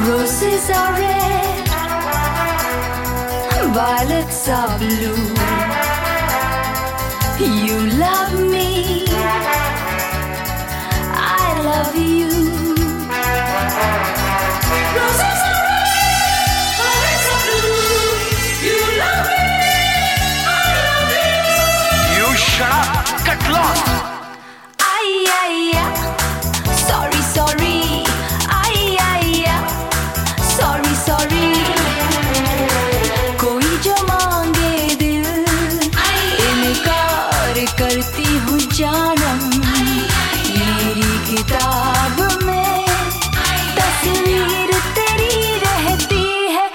Roses are red, violets are blue. You love me, I love you. Roses are red, violets are blue. You love me, I love you. You shut up, get lost. Sorry, sorry. Sorry, sorry. कोई जो मांगे दिल, इनकार करती हूँ जानम. मेरी किताब में तस्वीर तेरी रहती है.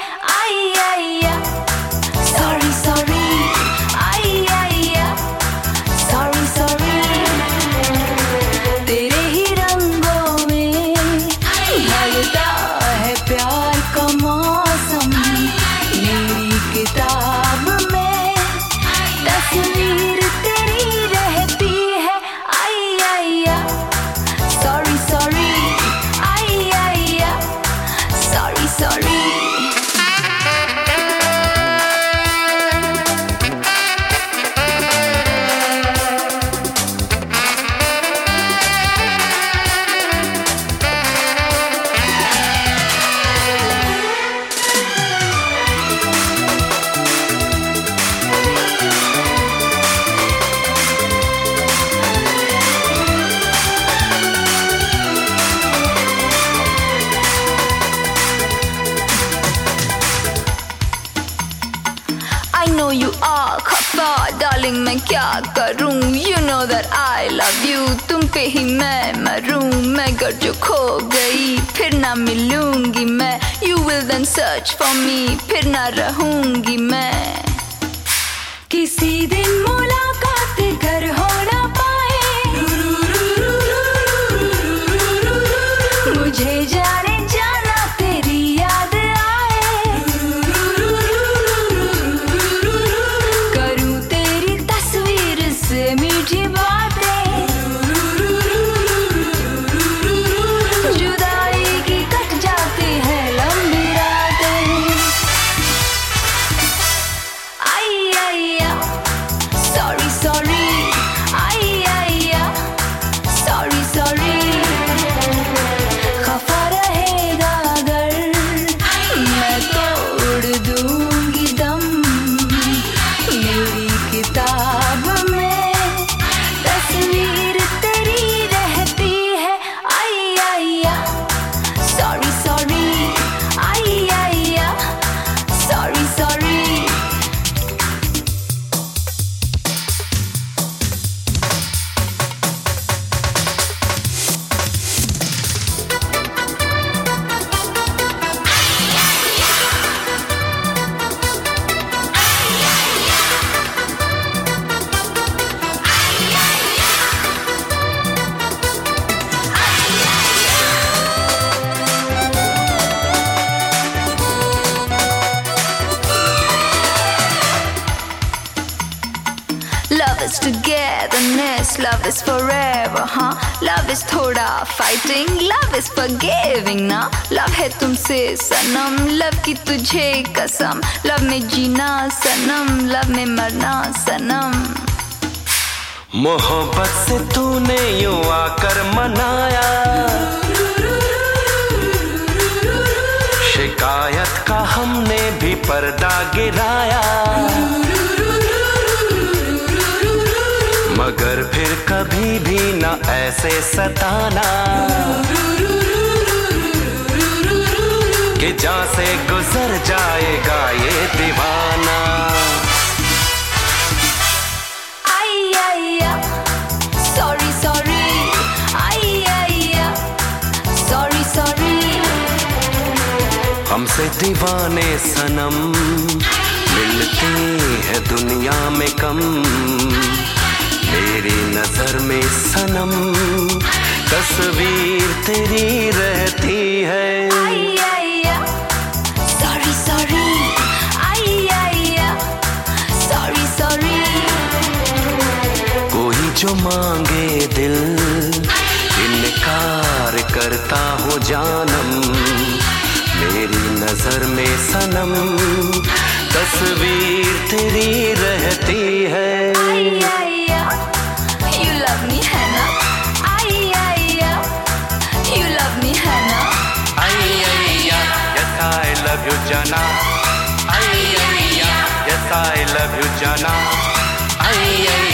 Sorry, sorry. Sorry, sorry. तेरे ही रंगों में ढलता है प्यार का मौसम. मेरी किताब में तस्वीर तेरी रहती है. Sorry, sorry. Sorry, sorry. I know you are खफा darling, मैं क्या करूं. You know that I love you. तुम पे ही मैं मरूं. मैं अगर जो खो गई फिर ना मिलूंगी मैं. You will then search for me, फिर ना रहूंगी मैं. किसी दिन मुलाकात घर हो ना पाए. मुझे जाने जाना तेरी याद आए. करूं तेरी तस्वीर से मीठी बातें. जुदाई की कट जाती है लंबी रातें. Sorry, sorry. Sorry, sorry. खफा रहेगा अगर मैं तोड़ दूंगी दम. मेरी किताब में तस्वीर तेरी रहती है. Sorry, sorry. Sorry, sorry. Love is togetherness, love is forever, huh? Love is थोड़ा fighting, love is forgiving ना. Love है तुमसे सनम, love की तुझे कसम. Love में जीना सनम, love में मरना सनम. मोहब्बत से तूने यूं आकर मनाया. शिकायत का हमने भी पर्दा गिराया. मगर फिर कभी भी ना ऐसे सताना कि जान से गुजर जाएगा ये दीवाना. Sorry, sorry. Sorry, sorry. हमसे दीवाने सनम मिलती है दुनिया में कम. मेरी नजर में सनम तस्वीर तेरी रहती है. Sorry, sorry. Sorry, sorry. कोई जो मांगे दिल इनकार करता हूँ जानम. मेरी नजर में सनम तस्वीर तेरी रहती है। You love me है ना? You love me है ना? Yes I love you जाना। Yes I love you जाना।